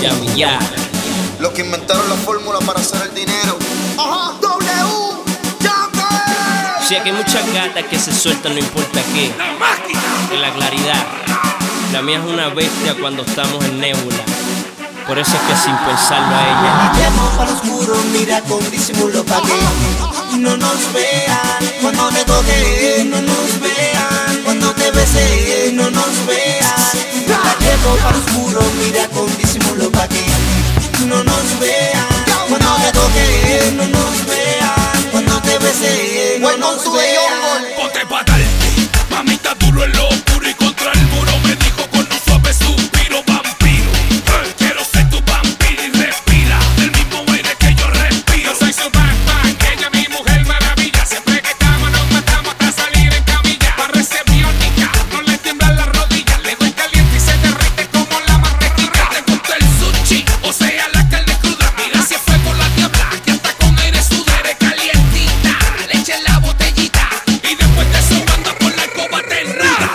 Ya. Los que inventaron la fórmula para hacer el dinero. Ajá, W, Jungle. Si aquí hay muchas gatas que se sueltan, no importa qué. La máquina. En la claridad. La mía es una bestia cuando estamos en nébula. Por eso es que sin pensarlo a ella. Llamo para lo oscuro, mira con disimulo pa' que no nos vean. Cuando te toque, no nos vean. Cuando te bese, no nos vean. La llevo para lo oscuro, mira con disimulo pa' que no nos vean. Cuando te toque, no nos vean. Cuando te bese, no nos vean. Ponte pa' tal, mamita duro en lo oscuro y contra el muro me dijo con un suave suspiro, vampiro. Quiero ser tu vampiro y respira del mismo aire que yo respiro. Yo soy su bang, ella mi mujer maravilla. Siempre que estamos nos matamos hasta salir en camilla. Parece biónica, no le tiemblan las rodillas. Le doy caliente y se derrite como la mantequilla. ¿Te gusta el sushi? O sea, la carne cruda. Mira si es fuego la diabla, que hasta con aire sudere calientita. Le eché la botellita y después de eso manda por la escoba terrada.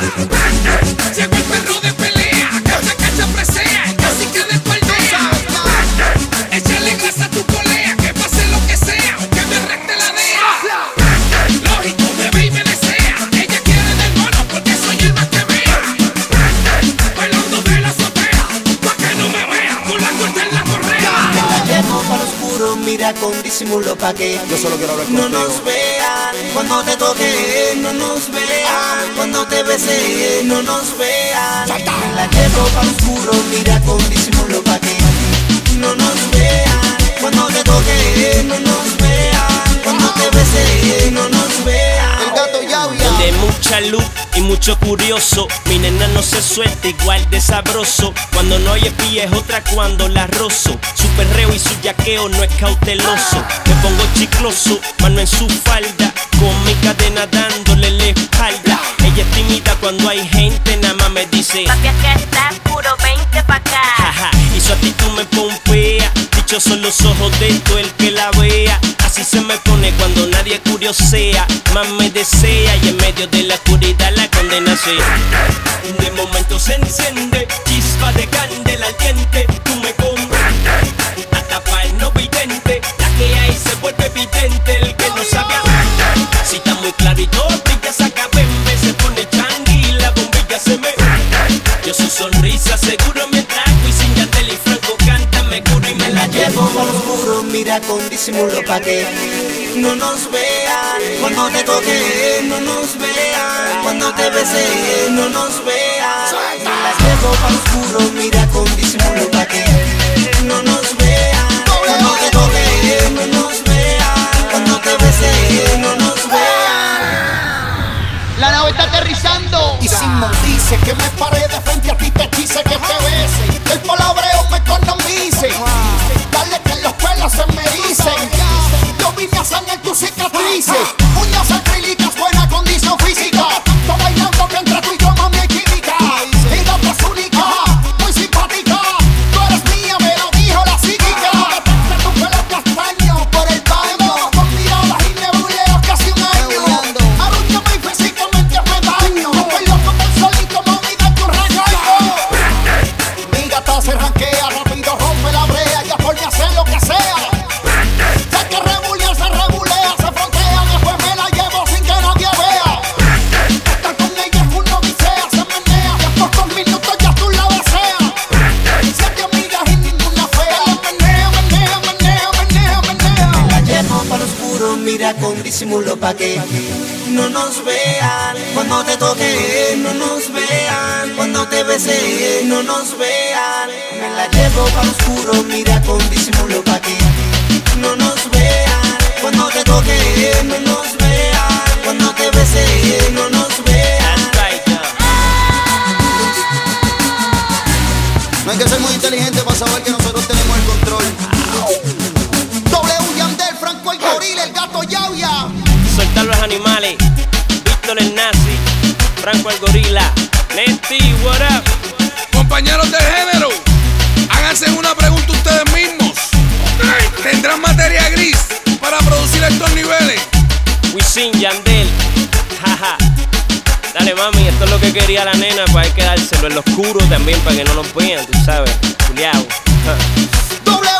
Llegó el perro de pelea, cacha presea, casi que despaldea. Échale grasa a tu colea, que pase lo que sea, que me reste la DEA. Lógico, me ve y me desea. Ella quiere del mono porque soy el más que vea. Bailando de la azotea, pa' que no me vea, con la corta en la correa. La llevo para lo oscuro, mira con disimulo pa' que Yo solo quiero hablar no contigo. nos vean. Cuando te toque, no nos vean. Cuando te bese, no nos vean. La llevo para lo oscuro, mira con disimulo pa' que no nos vean. Cuando te toque, no nos vean. Cuando te bese, no nos vean. El gato Yavia. Donde hay mucha luz y mucho curioso, mi nena no se suelta igual de sabroso. Cuando no hay espía es otra cuando la rozo. Su perreo y su yaqueo no es cauteloso. Me pongo chicloso, mano en su falda, con mi cadena dándole la espalda. Ella es tímida cuando hay gente, nada más me dice Papi, acá está puro 20 pa' acá. jaja, y su actitud me pompea. Dichos son los ojos de todo el que la vea. Así se me pone cuando nadie curiosea. Más me desea y en medio de la oscuridad la condena se. De momento se enciende, chispa de candela al diente. Tú me comprendes, hasta pa' el no vidente. La que hay se vuelve evidente, el que no sabe si está muy claro y todo brilla, saca bembe. Se pone changui y la bombilla se me. Yo su sonrisa seguro me trago y sin Yandel y Franco canta me curo y me la Llevo llevo. para lo oscuro, mira con disimulo pa' que no nos vean. Cuando te toque, no nos vean. Cuando te bese, no nos vean. La llevo para lo oscuro, mira con disimulo pa' que no nos vean. Cuando te toque, no nos vean. Cuando te bese, no nos vean. La nave está aterrizando. Y Simón dice que me pare de frente a ti, te quise que te bese. El palabreo me economice. Dale que los pelos se me ericen. Yo vine a sanar tus cicatrices. Uñas acrílicas, buena condición física. Está bailando que entre tú y yo, mami, hay química. Y la otra es única, muy simpática. Tú eres mía, me lo dijo la psíquica. De tu pelo castaño por el baño. Con miradas y nebuleos casi un año. Arrúchame y físicamente me daño. Estoy loco por solito, mami, date un regaño. Mi gata se ranquea, rápido rompe la brea. Ya por mí hacer lo que sea. Sé que rebulea, se frontea. Después me la llevo sin que nadie vea. Estar con ella es una odisea, se menea. Y a pocos minutos ya tú la deseas. Siete amigas y ninguna fea. Menea. La llevo para lo oscuro, mira con disimulo pa' que no nos vean. Cuando te toque, no nos vean. Cuando te bese, no nos vean. Me la llevo para lo oscuro, mira con disimulo pa' que no nos vean. Cuando te toque, no nos vean. Cuando te bese, no nos vean. No hay que ser muy inteligente para saber que nosotros tenemos el control. W, Yandel, Franco el gorila, el gato Yavia. Soltar los animales, Víctor el nazi, Franco el gorila, Neti, what up? Compañeros del género, háganse una pregunta ustedes mismos. ¿Tendrán materia gris para producir estos niveles? Wisin, Yandel, jaja. Dale mami, esto es lo que quería la nena para quedárselo en lo oscuro también para que no nos vean, tú sabes, culiao. W